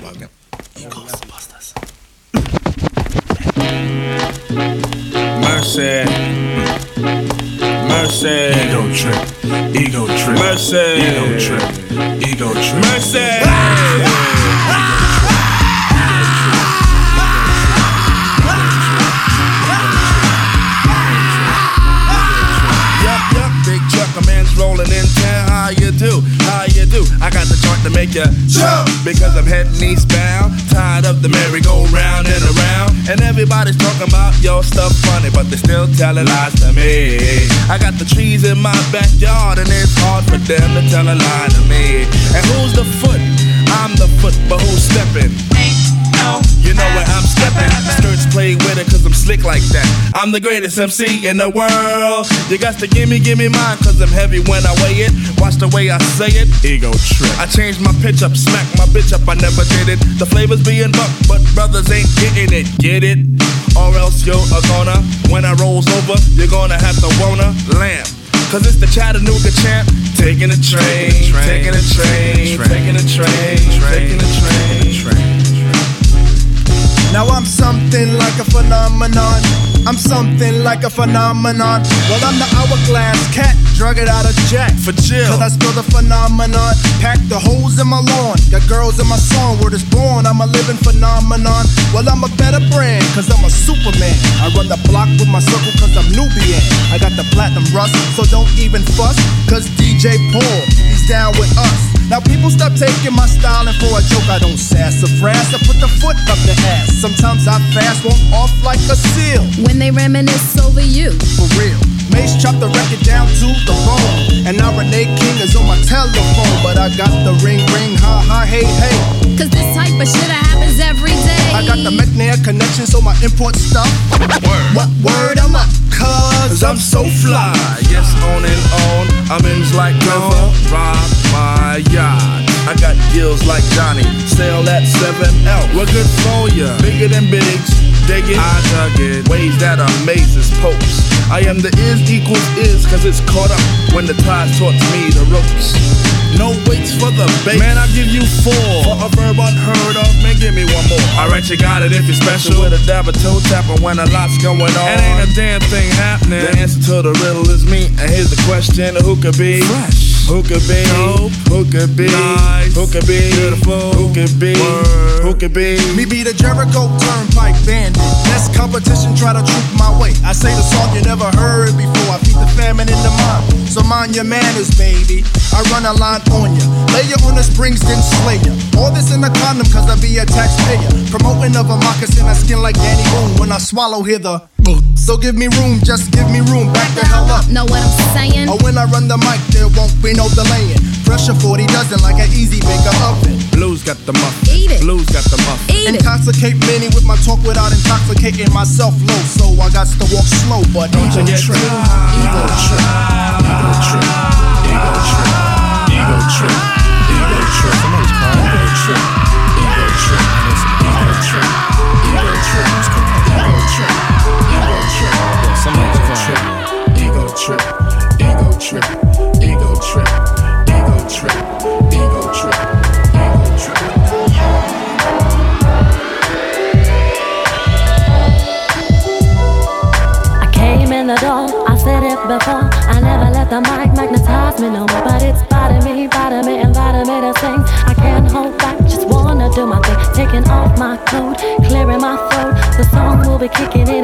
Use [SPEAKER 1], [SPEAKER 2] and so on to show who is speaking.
[SPEAKER 1] bugging. Ghostbusters. Mercy. Mercy. Ego trip. Ego trip. Mercy. Ego trip. Ego trip. Mercy. Rolling in town, how you do? How you do? I got the joint to make you jump because I'm heading eastbound. Tired of the merry-go-round and around, and everybody's talking about your stuff funny, but they still telling lies to me. I got the trees in my backyard, and it's hard for them to tell a lie to me. And who's the foot? I'm the foot, but who's stepping? You know where I'm stepping. Skirts play with it cause I'm slick like that. I'm the greatest MC in the world. You got to give me mine cause I'm heavy when I weigh it. Watch the way I say it. Ego trip. I changed my pitch up, smack my bitch up, I never did it. The flavor's being bucked, but brothers ain't getting it. Get it? Or else you're gonna, when I rolls over, you're gonna have to wanna lamp. Cause it's the Chattanooga champ. Taking a train, taking a train, taking a train, taking a train.
[SPEAKER 2] Now I'm something like a phenomenon. I'm something like a phenomenon. Well, I'm the hourglass cat, drug it out of Jack.
[SPEAKER 1] For chill.
[SPEAKER 2] Cause I spill the phenomenon. Pack the holes in my lawn. Got girls in my song, word is born. I'm a living phenomenon. Well, I'm a better brand, cause I'm a Superman. I run the block with my circle cause I'm Nubian. I got the platinum rust, so don't even fuss. Cause DJ Paul, he's down with us. Now people stop taking my style and for a joke I don't sassafras. I put the foot up the ass. Sometimes I fast, won't off like a seal.
[SPEAKER 3] When they reminisce over you.
[SPEAKER 2] For real. Mace chopped the record down to the bone. And now Renee King is on my telephone. But I got the ring, ha ha, hey, hey.
[SPEAKER 3] Cause this type of shit happens every day.
[SPEAKER 2] I got the McNair connection, so my import stuff.
[SPEAKER 1] Word.
[SPEAKER 2] What word am I? Cause I'm so fly.
[SPEAKER 1] Yes, on and on. I'm in like never rob my yacht. I got gills like Johnny. Sail that 7L. We're good for ya. Bigger than bigs. Dig it. I dug it. Ways that amazes popes. I am the is equals is, cause it's caught up when the tide taught me the ropes. No waits for the bait. Man, I'll give you 4 for a verb unheard of. Man, give me one more. Alright, you got it if you're special. With a dab of toe tapper when a lot's going on. It ain't a damn thing happening. The answer to the riddle is me. And here's the question: who could be fresh? Who could be dope? Who could be nice? Who could be beautiful? Who could be word? Who could be
[SPEAKER 2] me? Be the Jericho Turnpike Bandit. Next competition, try to troop my way. I say the song you never heard before. I feed the famine in the mind, so mind your manners, baby. I run a line on ya, lay ya on the springs, then slay ya. All this in a condom, cause I be a taxpayer. Promoting of a moccasin, I skin like Danny Boone. When I swallow, hear the so give me room, just give me room. Back the hell up.
[SPEAKER 3] Know what I'm saying?
[SPEAKER 2] Or when I run the mic, there won't be no delaying. Pressure 40 dozen like an easy baker oven.
[SPEAKER 1] Blues got the muffin.
[SPEAKER 3] Eat it.
[SPEAKER 1] Blues got the muffin.
[SPEAKER 3] Eat it.
[SPEAKER 2] Intoxicate many with my talk without intoxicating myself low. So I got to walk slow, but don't you get tripped. Ego trip. Ego trip. Ego trip. Ego trip. Ego trip. Somebody's crying. Ego trip. Ego trip. Ego trip. Ego trip. Ego trip. Ego trip. Somebody's crying. Ego trip. Ego trip. Ego trip. Ego trip. Ego trip. Ego trip.
[SPEAKER 4] I came in the door, I said it before. I never let the mic magnetize me no more, but it's bothering me, inviting me to sing. I can't hold back, just wanna do my thing. Taking off my coat, clearing my throat. The song will be kicking